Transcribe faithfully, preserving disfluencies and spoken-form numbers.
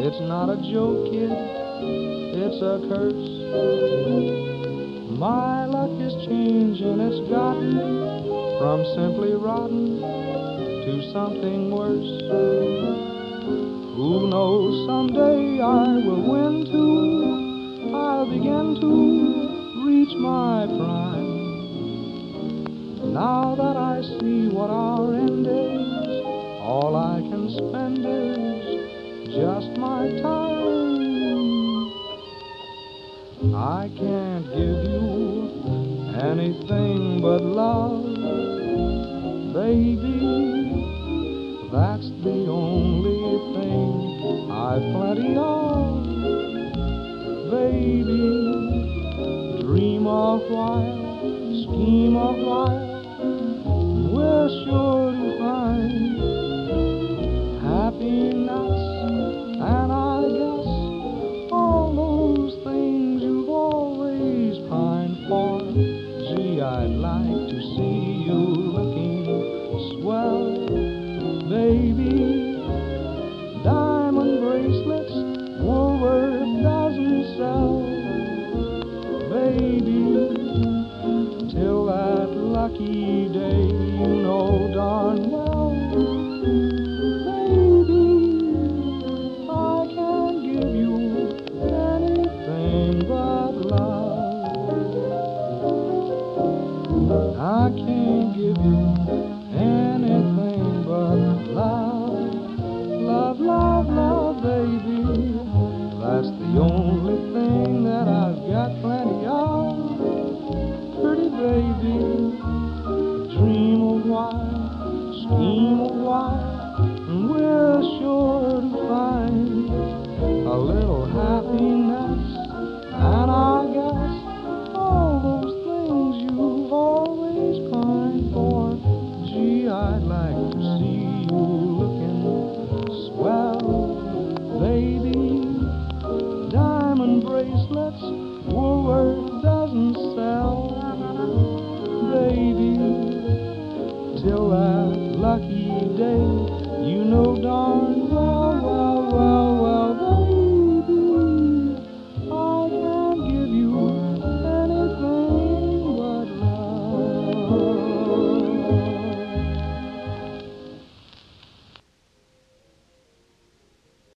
It's not a joke, kid, it's a curse. My luck is changing, it's gotten from simply rotten to something worse. Who knows, someday I will win too. I'll begin to reach my prime. Now that I see what our end is, all I can spend is just my time. I can't give you anything but love, baby. That's the only thing I've plenty of, baby. Dream a while, scheme a while, we're sure to find happiness, and I guess all those things you've always pined for. Gee, I'd like to see you looking swell, baby. Diamond bracelets Woolworth doesn't sell, baby. Till that lucky day, you know darn well, baby, I can't give you anything but love. I can't give you anything but love. Love, love, love, baby. That's the only thing that I've got plenty of. Pretty baby, dream a while, scheme a while, and we're sure to find a little happiness, and I guess all those things you've always pined for. Gee, I'd like to see you looking swell, baby. Diamond bracelets Woolworth doesn't sell, baby. Till that lucky day, you know darn